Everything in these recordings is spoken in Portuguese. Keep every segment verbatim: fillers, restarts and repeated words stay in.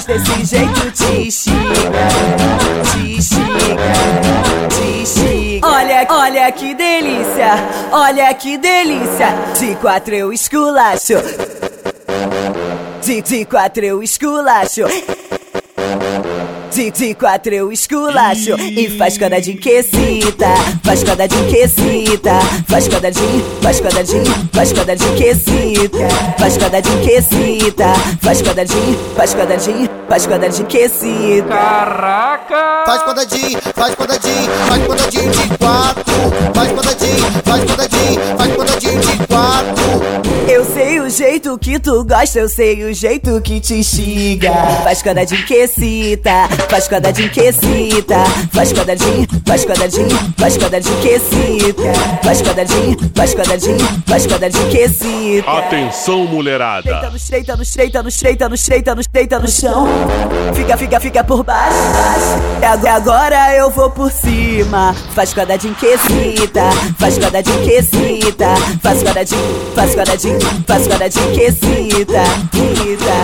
desse jeito te xiga, te xiga, te xiga. Olha, olha que delícia, olha que delícia. De quatro eu esculacho, de, de quatro eu esculacho, de, de quatro eu esculacho. E faz quadradinho que excita, faz quadradinho que excita, faz quadradinho, faz quadradinho, faz quadradinho que excita, faz quadradinho que excita, faz quadradinho, faz quadradinho, faz quadradinho que excita. Caraca! Faz quadradinho, faz quadradinho, faz quadradinho de quatro, faz quadradinho, faz quadradinho, faz quadradinho de quatro. Eu sei o jeito que tu gosta, eu sei o jeito que te xiga. Faz quadradinho que excita, faz quadradinho que excita, faz quadradinho, faz quadradinho, faz quadradinho que excita, faz quadradinho, faz quadradinho, faz quadradinho que excita. Atenção, mulherada. Deita no estreita, no estreita, no estreita, no estreita, no estreita no chão. Fica, fica, fica por baixo, baixo. E agora eu vou por cima. Faz quadradinho que excita, faz quadradinho que excita, faz quadradinho, faz quadradinho, faz quadradinho que excita, excita.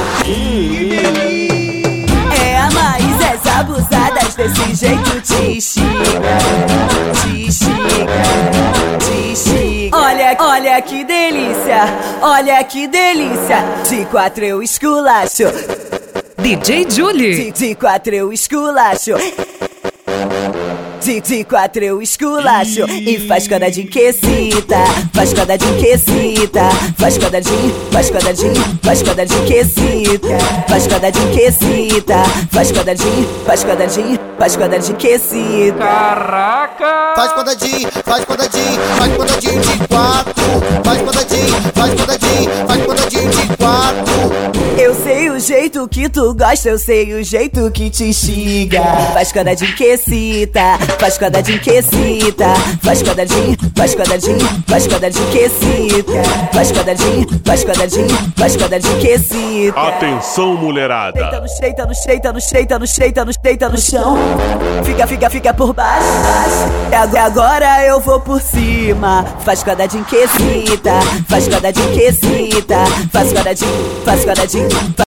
É a mais as abusadas desse jeito te xiga, te xiga, te xiga. Olha, olha que delícia, olha que delícia. De quatro eu esculacho, D J Julie. de, de quatro eu esculacho, de, de quatro eu esculacho. E faz quadradinho que excita, faz quadradinho que excita, faz quadradinho, faz quadradinho, faz quadradinho que excita, faz quadradinho que excita, faz quadradinho, faz quadradinho, faz quadradinho que excita. Caraca! Faz quadradinho, faz quadradinho, faz quadradinho de quatro, faz quadradinho, faz quadradinho, faz quadradinho de quatro. Eu sei o jeito que tu gosta, eu sei o jeito que te xiga. Faz quadradinho que excita, faz quadradinho que excita, faz quadradinho, faz quadradinho, faz quadradinho que excita, faz quadradinho, faz quadradinho, faz quadradinho que excita. Atenção, mulherada. Deita no estreita, no estreita, no estreita, no estreita, no estreita no chão. Fica, fica, fica por baixo, baixo. E agora eu vou por cima. Faz quadradinho que excita, faz quadradinho que excita, faz quadradinho, faz quadradinho.